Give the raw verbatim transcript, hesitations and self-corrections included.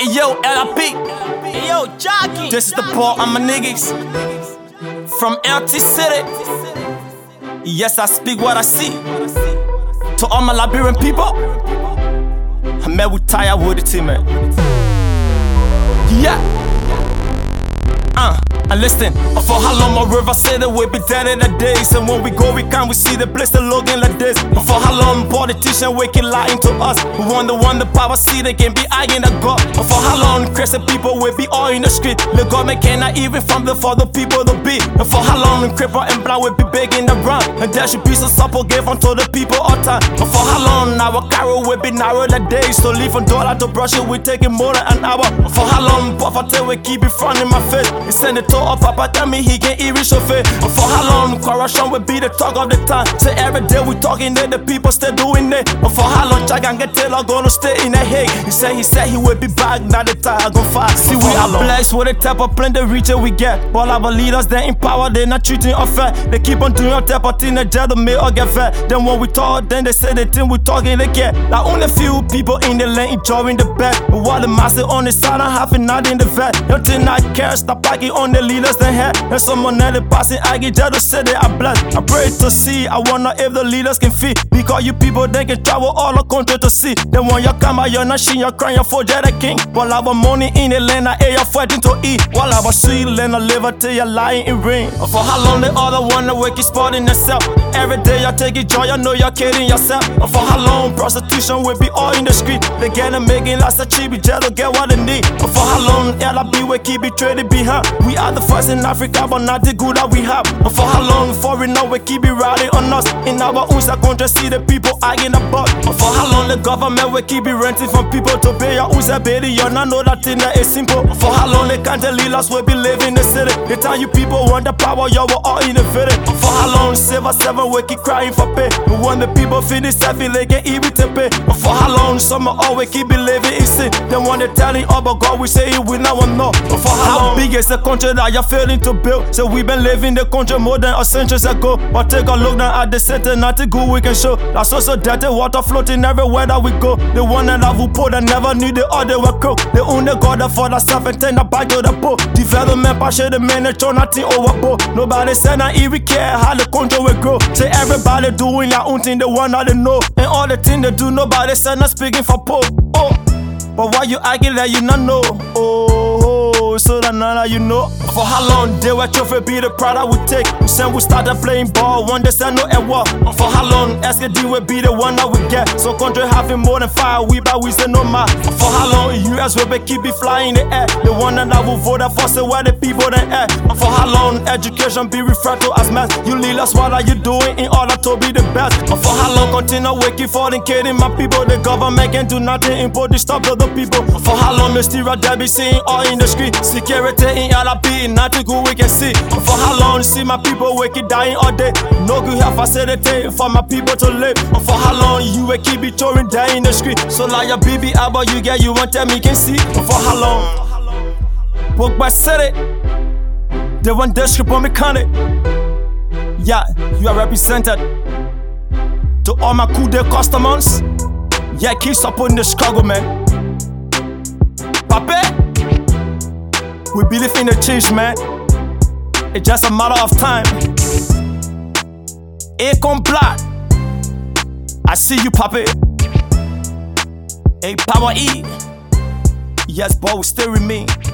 Hey yo, L I P. Hey yo, Jockey. This is the part of my niggas from L T City. Yes, I speak what I see. To all my Liberian people, I met with tired with the team, man. Yeah. Uh, and listen, for how long my river said that we'll be dead in the days. And when we go, we can't we see the place that looking like this. And for how long politicians waking lying to us. We wonder one the power see they can be eyeing the God. And for how long crazy people will be all in the street. The government cannot even from the for the people to be. And for how long the cripple and blind will be begging the run. And there should be some support given to the people all time. And for how long our carol will be narrow the days. So leave from dollar to brush it, we taking more than an hour. And for how long poverty will keep it front in my face. He send it to up, Papa tell me he can even chauffeur. And for how long corruption will be the talk of the town. Say every day we talking that the people still doing it. And for how long Jack and get Taylor gonna stay in the Hague. He said he said he will be back, now the time gon' fight. See we are blessed with the type of plan the richer we get. All our leaders they in power, they not treating us fair. They keep on doing type of thing that the may or get fed. Then when we talk, then they say the thing we talking they get. Like only few people in the lane enjoying the bed. But while the master on the side, I'm having not in the vet. Nothing I care, stop packing on the leaders they have. And someone that is passing, I get just to say they are blessed. I pray to see, I wonder if the leaders can feed. Because you people they can travel all the country to see. Then when you come out, you're not shit, you're crying for the king. While our money in the land, I air you're fighting to eat. While our sweet land, I live until you're lying in rain. For how long the other one the wake is sporting themselves. Every day you take it joy, you know you're kidding yourself. And for how long prostitution will be all in the street. They get them making lots of cheap, just to get what they need. And for how long L I B will keep it traded behind. We are the first in Africa, but not the good that we have. And for how long foreigner will keep it riding on us. In our own country, see the people eyeing the buck. And for how long the government will keep it renting from people to pay your own baby. You not know that thing that is simple. And for how long they can't tell us will be living in the city. The time you people want the power, you were all in the city. And for how long Silver Seven will keep crying for pay. And when the people finish selfie, they can even to pay. And for how long some always keep believing in sin. Then when they telling all about God, we say it, we never know. And for how, how big is the country that you're failing to build? So we've been living the country more than a century ago. But take a look now at the center, nothing good we can show. That's also dirty water floating everywhere that we go. The one that we put that never knew the other were cook. The only God that for themselves and turn the back to the poor. Development passion, the manager, nothing overboard. Nobody said not even care how the country will grow. Say everybody doing their own thing, the one that they know. And all the things they do, nobody said not speaking for poor. Oh, but why you acting like you not know? Oh, so that now you know. For how long they were trophy be the product we take. Since we started playing ball, one day said no at war. For how long S K D will be the one that we get. So country having more than five, we but we say no more. For how long U S will be keep it flying in the air. The one that will vote for say where the people then at. For how long education be referred to as math. You lead us what are you doing in order to be the best. For how long continue waking for and kidding my people. The government can do nothing import to stop the people. For how long the still there be seeing all in the street. Security in L I B, nothing good we can see. For how long see my people waking dying all day. No good have facility for my people to live. For how long you will keep it touring down in the street. So like your B B album you get you want tell me can see. For how long walk by city. They want this script on me country. Yeah, you are represented. To all my cool day customers. Yeah, keep supporting the struggle, man. Pape, we believe in the change, man. It's just a matter of time. Akon Black, I see you, Pape. A Power E, yes, but we still remain.